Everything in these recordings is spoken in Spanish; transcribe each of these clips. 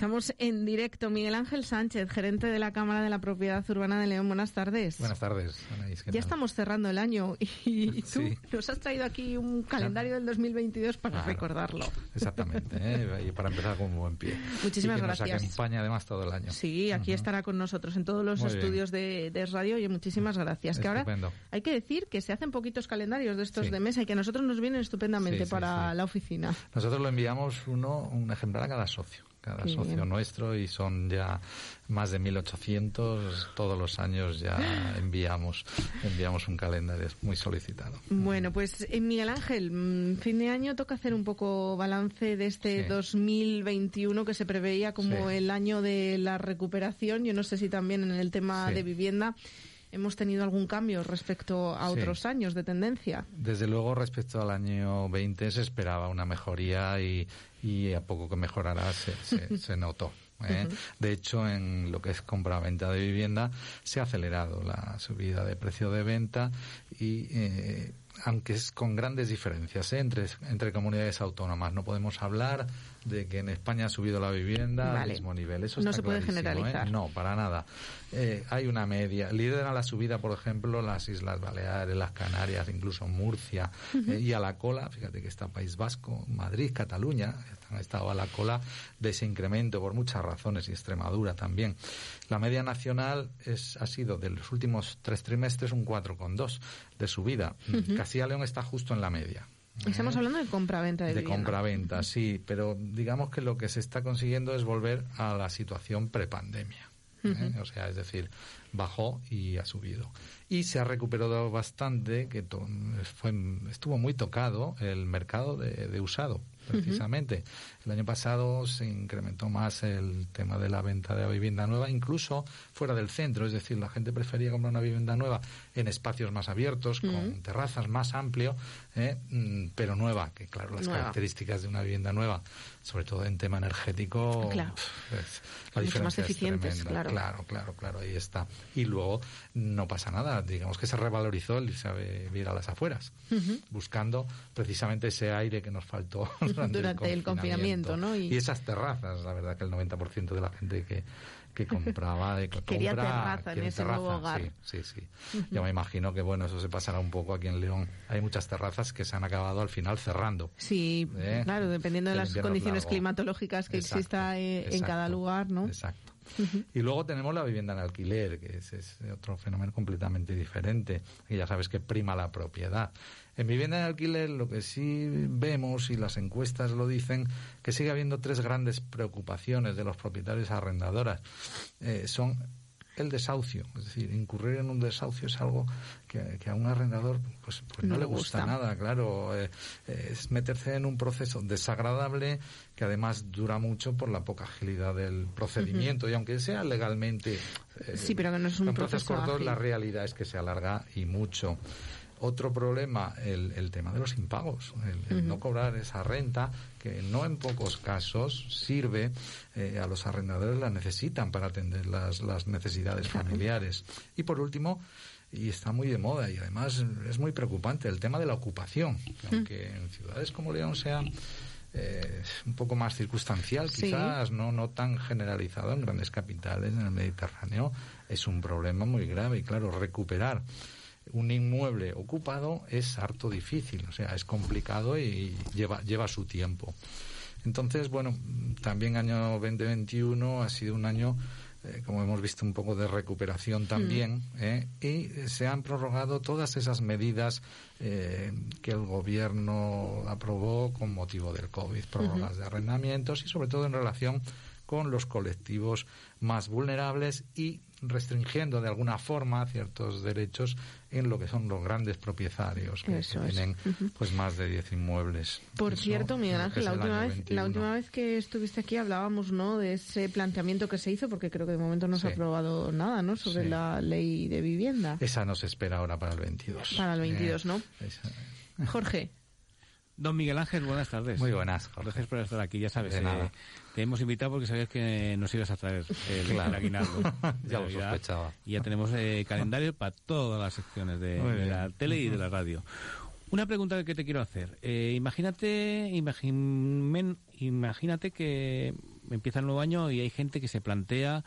Estamos en directo. Miguel Ángel Sánchez, gerente de la Cámara de la Propiedad Urbana de León. Buenas tardes. Buenas tardes, Anaís. Ya estamos cerrando el año y tú nos has traído aquí un calendario del 2022 para recordarlo. Exactamente, y para empezar con un buen pie. Muchísimas gracias. Nos acompaña además todo el año. Sí, aquí estará con nosotros en todos los estudios de radio. Oye, muchísimas gracias. Estupendo. Que ahora hay que decir que se hacen poquitos calendarios de estos de mesa y que a nosotros nos vienen estupendamente para la oficina. Nosotros lo enviamos un ejemplar a cada socio. Cada socio nuestro, y son ya más de 1.800, todos los años ya enviamos un calendario, es muy solicitado. Bueno, pues Miguel Ángel, fin de año toca hacer un poco balance de este 2021 que se preveía como el año de la recuperación. Yo no sé si también en el tema de vivienda hemos tenido algún cambio respecto a otros años de tendencia. Desde luego, respecto al año 20 se esperaba una mejoría y a poco que mejorara se notó. De hecho, en lo que es compra-venta de vivienda se ha acelerado la subida de precio de venta y aunque es con grandes diferencias entre comunidades autónomas. No podemos hablar de que en España ha subido la vivienda al mismo nivel. Eso no se puede generalizar. No, para nada. Hay una media. Lideran la subida, por ejemplo, las Islas Baleares, las Canarias, incluso Murcia. Y a la cola, fíjate que está País Vasco, Madrid, Cataluña, han estado a la cola de ese incremento por muchas razones, y Extremadura también. La media nacional ha sido de los últimos 3 trimestres un 4,2 de subida. Castilla y León está justo en la media. Estamos hablando de compraventa de vivienda. De compraventa, sí, pero digamos que lo que se está consiguiendo es volver a la situación prepandemia. O sea, es decir, bajó y ha subido. Y se ha recuperado bastante, que estuvo muy tocado el mercado de usado, precisamente. El año pasado se incrementó más el tema de la venta de la vivienda nueva, incluso fuera del centro, es decir, la gente prefería comprar una vivienda nueva en espacios más abiertos, con terrazas más amplio, pero nueva, que claro, las características de una vivienda nueva, sobre todo en tema energético, la diferencia más eficientes, es tremenda. Claro, ahí está. Y luego no pasa nada, digamos que se revalorizó el irse a vivir a las afueras, buscando precisamente ese aire que nos faltó durante el confinamiento, ¿no? Y esas terrazas, la verdad que el 90% de la gente que compraba quería terraza en ese nuevo hogar. Sí. Yo me imagino que eso se pasará un poco aquí en León. Hay muchas terrazas que se han acabado al final cerrando. Sí, claro, dependiendo de las condiciones climatológicas que exista en cada lugar, ¿no? Exacto. Y luego tenemos la vivienda en alquiler, que es otro fenómeno completamente diferente, y ya sabes que prima la propiedad. En vivienda en alquiler lo que sí vemos, y las encuestas lo dicen, que sigue habiendo 3 grandes preocupaciones de los propietarios arrendadoras. Son el desahucio, es decir, incurrir en un desahucio es algo que a un arrendador pues no le gusta nada, claro. Es meterse en un proceso desagradable que además dura mucho por la poca agilidad del procedimiento, y aunque sea legalmente pero que no es un proceso corto, ágil. La realidad es que se alarga y mucho. Otro problema, el tema de los impagos, el no cobrar esa renta, que no en pocos casos sirve a los arrendadores, la necesitan para atender las necesidades familiares. Y por último, y está muy de moda y además es muy preocupante, el tema de la ocupación, aunque en ciudades como León sea un poco más circunstancial, quizás no tan generalizado en grandes capitales, en el Mediterráneo, es un problema muy grave. Y claro, recuperar un inmueble ocupado es harto difícil, o sea, es complicado y lleva su tiempo. Entonces, también año 2021 ha sido un año, como hemos visto, un poco de recuperación también, y se han prorrogado todas esas medidas que el gobierno aprobó con motivo del COVID, prórrogas de arrendamientos y sobre todo en relación con los colectivos más vulnerables y restringiendo de alguna forma ciertos derechos en lo que son los grandes propietarios que tienen pues más de 10 inmuebles. Por cierto, Miguel Ángel, la última vez que estuviste aquí hablábamos, ¿no?, de ese planteamiento que se hizo, porque creo que de momento no se ha aprobado nada, ¿no?, sobre la ley de vivienda. Esa nos espera ahora para el 22. Para el 22, ¿no? Jorge. Don Miguel Ángel, buenas tardes. Muy buenas, Jorge. Gracias por estar aquí, ya sabes. Te hemos invitado porque sabías que nos ibas a traer el aguinaldo. Ya lo sospechaba. Y ya tenemos calendario para todas las secciones de la tele y de la radio. Una pregunta que te quiero hacer. Imagínate que empieza el nuevo año y hay gente que se plantea,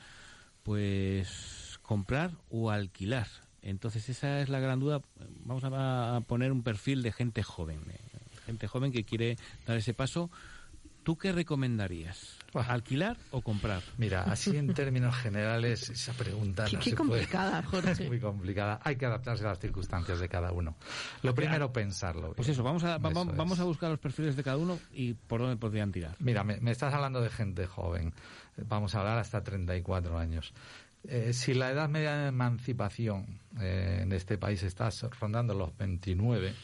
pues, comprar o alquilar. Entonces esa es la gran duda. Vamos a poner un perfil de gente joven que quiere dar ese paso. ¿Tú qué recomendarías? ¿Alquilar o comprar? Mira, así en términos generales, esa pregunta no qué se complicada, puede... Jorge. Es muy complicada. Hay que adaptarse a las circunstancias de cada uno. Lo primero, pensarlo bien. Pues eso, vamos a buscar los perfiles de cada uno y por dónde podrían tirar. Mira, me estás hablando de gente joven. Vamos a hablar hasta 34 años. Si la edad media de emancipación en este país está rondando los 29,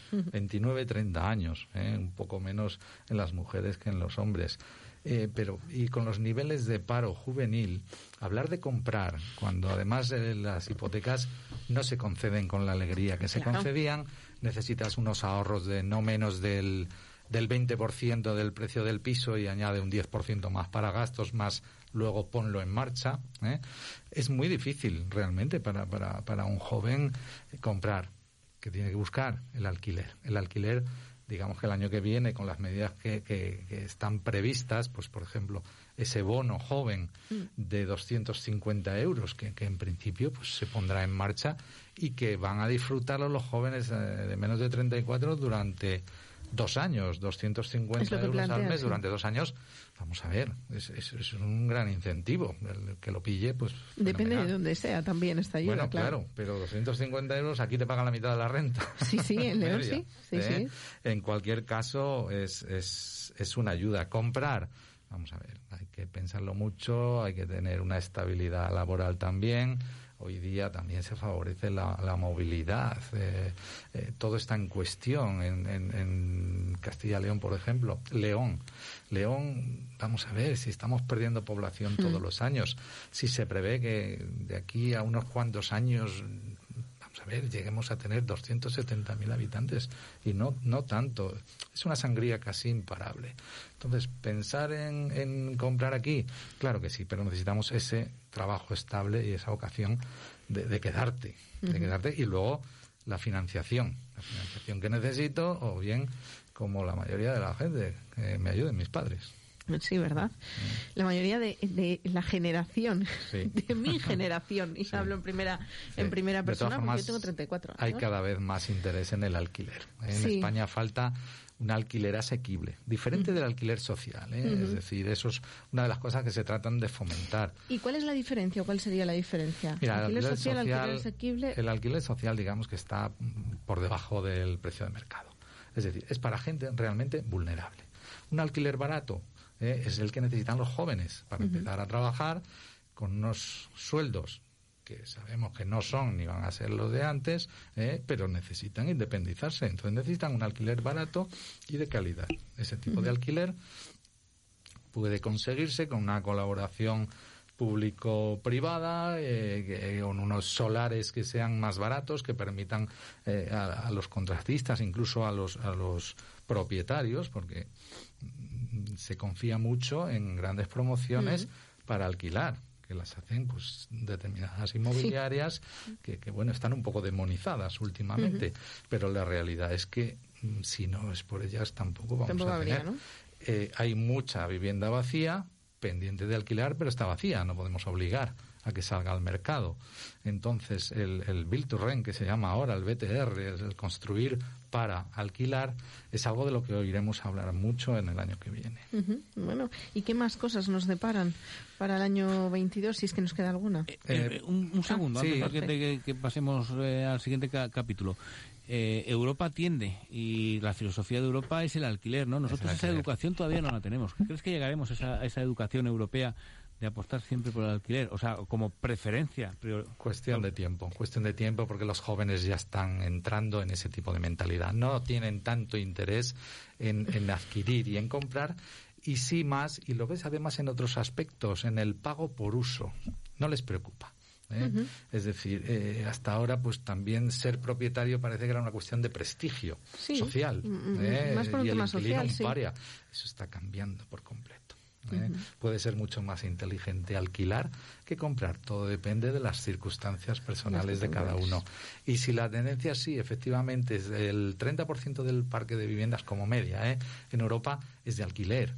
30 años, un poco menos en las mujeres que en los hombres. Y con los niveles de paro juvenil, hablar de comprar, cuando además las hipotecas no se conceden con la alegría que se concedían, necesitas unos ahorros de no menos del 20% del precio del piso y añade un 10% más para gastos, más luego ponlo en marcha. Es muy difícil realmente para un joven comprar, que tiene que buscar el alquiler. El alquiler, digamos que el año que viene, con las medidas que están previstas, pues por ejemplo, ese bono joven de 250 euros, que en principio pues se pondrá en marcha y que van a disfrutarlo los jóvenes de menos de 34 durante 2 años, 250 euros al mes durante 2 años. Vamos a ver, es un gran incentivo. El que lo pille, pues depende de dónde sea también esta ayuda. Bueno, claro, pero 250 euros aquí te pagan la mitad de la renta. Sí, en León sí. En cualquier caso, es una ayuda. Comprar, vamos a ver, hay que pensarlo mucho, hay que tener una estabilidad laboral también. Hoy día también se favorece la movilidad. Todo está en cuestión. En Castilla y León, por ejemplo. León, vamos a ver, si estamos perdiendo población todos los años, si se prevé que de aquí a unos cuantos años, vamos a ver, lleguemos a tener 270.000 habitantes y no tanto. Es una sangría casi imparable. Entonces, pensar en comprar aquí, claro que sí, pero necesitamos ese trabajo estable y esa vocación de quedarte, y luego la financiación que necesito, o bien, como la mayoría de la gente, que me ayuden mis padres. Sí, ¿verdad? La mayoría de la generación, de mi generación, y hablo en primera persona, formas, porque yo tengo 34 años. Hay cada vez más interés en el alquiler. En España falta un alquiler asequible, diferente del alquiler social, es decir, eso es una de las cosas que se tratan de fomentar. ¿Y cuál es la diferencia? ¿Cuál sería la diferencia? Mira, ¿Alquiler social, alquiler asequible? El alquiler social, digamos que está por debajo del precio de mercado. Es decir, es para gente realmente vulnerable. Un alquiler barato es el que necesitan los jóvenes para empezar a trabajar con unos sueldos que sabemos que no son ni van a ser los de antes, pero necesitan independizarse. Entonces necesitan un alquiler barato y de calidad. Ese tipo de alquiler puede conseguirse con una colaboración público-privada, con unos solares que sean más baratos, que permitan a los contratistas, incluso a los propietarios, porque se confía mucho en grandes promociones para alquilar, que las hacen pues determinadas inmobiliarias que bueno, están un poco demonizadas últimamente, pero la realidad es que si no es por ellas tampoco vamos a tener. ¿No? Hay mucha vivienda vacía, pendiente de alquilar, pero está vacía, no podemos obligar a que salga al mercado. Entonces, el Build to Rent, que se llama ahora, el BTR, el construir para alquilar, es algo de lo que oiremos hablar mucho en el año que viene. Bueno, ¿y qué más cosas nos deparan para el año 22, si es que nos queda alguna? Un segundo, antes de que pasemos al siguiente capítulo. Europa tiende, y la filosofía de Europa es el alquiler, ¿no? Nosotros esa educación todavía no la tenemos. ¿Crees que llegaremos a esa educación europea de apostar siempre por el alquiler? O sea, como preferencia. Cuestión de tiempo, porque los jóvenes ya están entrando en ese tipo de mentalidad. No tienen tanto interés en adquirir y en comprar, y sí más, y lo ves además en otros aspectos, en el pago por uso. No les preocupa. Es decir, hasta ahora pues también ser propietario parece que era una cuestión de prestigio social, más por un tema social, paria. Eso está cambiando por completo. Puede ser mucho más inteligente alquilar que comprar. Todo depende de las circunstancias personales de cada uno. Y si la tendencia sí, efectivamente, es el 30% del parque de viviendas como media en Europa es de alquiler.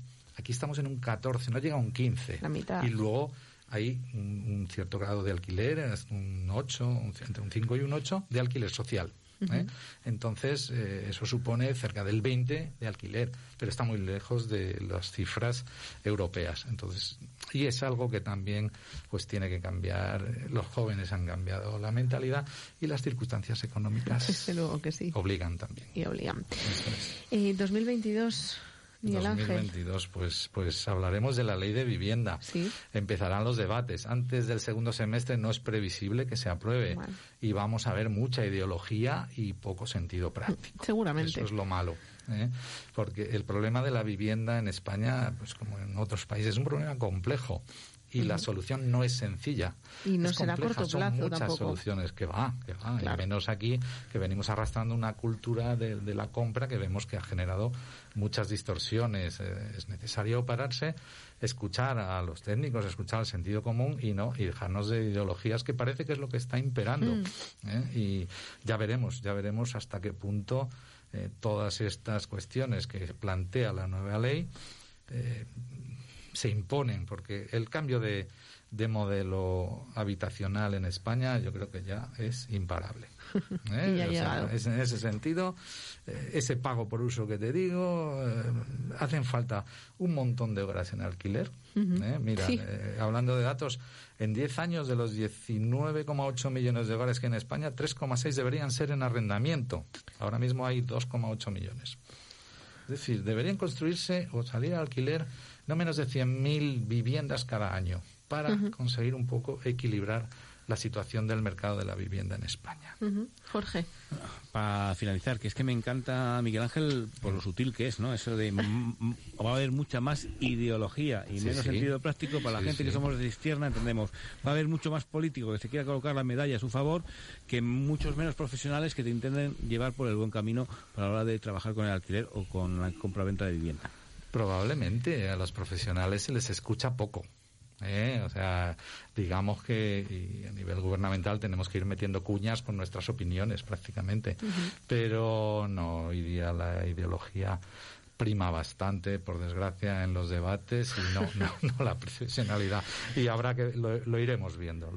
Aquí estamos en un 14, no llega a un 15. La mitad. Y luego hay un cierto grado de alquiler, un 8, entre un 5 y un 8 de alquiler social. Entonces, eso supone cerca del 20 de alquiler, pero está muy lejos de las cifras europeas. Entonces, y es algo que también pues tiene que cambiar. Los jóvenes han cambiado la mentalidad y las circunstancias económicas desde luego que sí. Obligan también. Y obligan. 2022... Miguel Ángel. 2022, pues hablaremos de la ley de vivienda. ¿Sí? Empezarán los debates. Antes del segundo semestre no es previsible que se apruebe. Bueno. Y vamos a ver mucha ideología y poco sentido práctico. Seguramente. Eso es lo malo. Porque el problema de la vivienda en España, pues como en otros países, es un problema complejo. Y la solución no es sencilla. Y no es será compleja. corto plazo. Son muchas tampoco. Soluciones que va. Claro. Y menos aquí, que venimos arrastrando una cultura de la compra que vemos que ha generado muchas distorsiones. Es necesario pararse, escuchar a los técnicos, escuchar el sentido común y dejarnos de ideologías, que parece que es lo que está imperando. Y ya veremos hasta qué punto todas estas cuestiones que plantea la nueva ley se imponen, porque el cambio de modelo habitacional en España yo creo que ya es imparable. En ese sentido, ese pago por uso que te digo, hacen falta un montón de horas en alquiler. Mira, sí. Hablando de datos, en 10 años de los 19,8 millones de hogares que hay en España, 3,6 deberían ser en arrendamiento. Ahora mismo hay 2,8 millones. Es decir, deberían construirse o salir al alquiler no menos de 100.000 viviendas cada año para conseguir un poco equilibrar la situación del mercado de la vivienda en España. Jorge. Para finalizar, que es que me encanta Miguel Ángel por lo sutil que es, ¿no? Eso de va a haber mucha más ideología y menos sentido práctico para la gente que somos de izquierda, entendemos. Va a haber mucho más político que se quiera colocar la medalla a su favor que muchos menos profesionales que te intenten llevar por el buen camino para la hora de trabajar con el alquiler o con la compra-venta de vivienda. Probablemente a los profesionales se les escucha poco. O sea, digamos que a nivel gubernamental tenemos que ir metiendo cuñas con nuestras opiniones prácticamente, pero no, hoy día la ideología prima bastante, por desgracia, en los debates y no la profesionalidad. Y habrá que lo iremos viendo.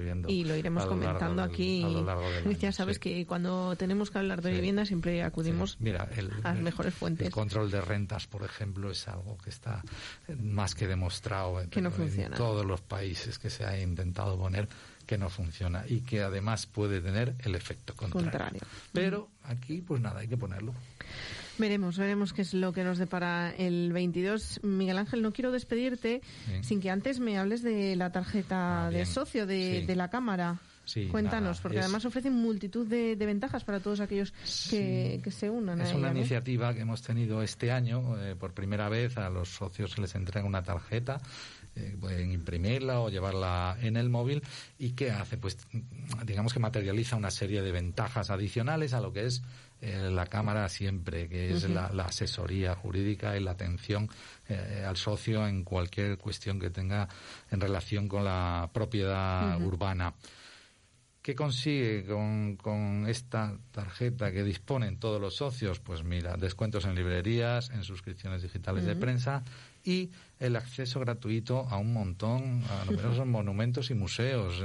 Y lo iremos comentando aquí. A lo largo del año, ya sabes que cuando tenemos que hablar de vivienda siempre acudimos a las mejores fuentes. El control de rentas, por ejemplo, es algo que está más que demostrado que no funciona. En todos los países que se ha intentado poner, que no funciona y que además puede tener el efecto contrario. Pero aquí, pues nada, hay que ponerlo. Veremos qué es lo que nos depara el 22. Miguel Ángel, no quiero despedirte sin que antes me hables de la tarjeta de socio de la Cámara. Sí, cuéntanos, porque además ofrecen multitud de ventajas para todos aquellos que se unan a ella. Es una iniciativa que hemos tenido este año. Por primera vez a los socios se les entrega una tarjeta. Pueden imprimirla o llevarla en el móvil. ¿Y qué hace? Pues digamos que materializa una serie de ventajas adicionales a lo que es la Cámara siempre, que es la asesoría jurídica y la atención al socio en cualquier cuestión que tenga en relación con la propiedad urbana. ¿Qué consigue con esta tarjeta que disponen todos los socios? Pues mira, descuentos en librerías, en suscripciones digitales de prensa y el acceso gratuito a un montón, a numerosos monumentos y museos,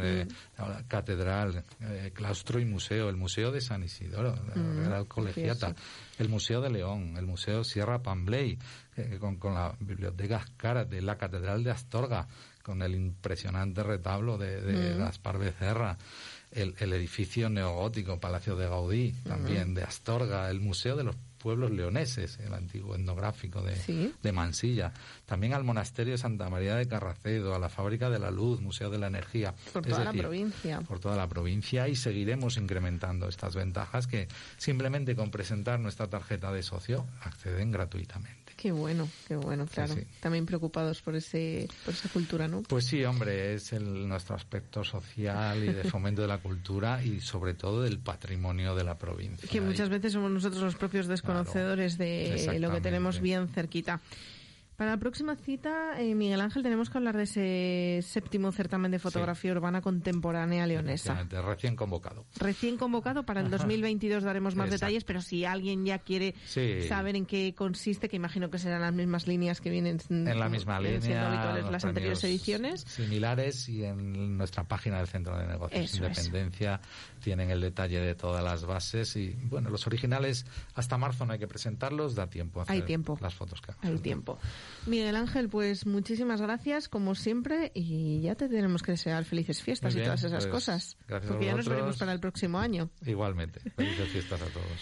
catedral, claustro y museo, el Museo de San Isidoro, la Real Colegiata, el Museo de León, el Museo Sierra Pambley, con la biblioteca cara de la Catedral de Astorga, con el impresionante retablo de Gaspar Becerra, el edificio neogótico Palacio de Gaudí, también de Astorga, el Museo de los Pueblos Leoneses, el antiguo etnográfico de Mansilla, también al Monasterio de Santa María de Carracedo, a la Fábrica de la Luz, Museo de la Energía. Por toda la provincia. Por toda la provincia, y seguiremos incrementando estas ventajas que simplemente con presentar nuestra tarjeta de socio acceden gratuitamente. Qué bueno, claro. Sí. También preocupados por esa cultura, ¿no? Pues sí, hombre, es nuestro aspecto social y de fomento de la cultura y sobre todo del patrimonio de la provincia. Que muchas veces somos nosotros los propios desconocedores de lo que tenemos bien cerquita. Para la próxima cita, Miguel Ángel, tenemos que hablar de ese 7º certamen de fotografía urbana contemporánea leonesa. Recién convocado. Recién convocado, para el 2022 daremos más detalles, pero si alguien ya quiere saber en qué consiste, que imagino que serán las mismas líneas que vienen en la misma línea, siendo habituales las anteriores ediciones. Similares, y en nuestra página del Centro de Negocios Independencia tienen el detalle de todas las bases, y bueno, los originales hasta marzo no hay que presentarlos, da tiempo a hacer las fotos que hagamos. Hay tiempo. Miguel Ángel, pues muchísimas gracias, como siempre, y ya te tenemos que desear felices fiestas y todas esas cosas. Gracias porque a ya nos veremos para el próximo año. Igualmente. Felices fiestas a todos.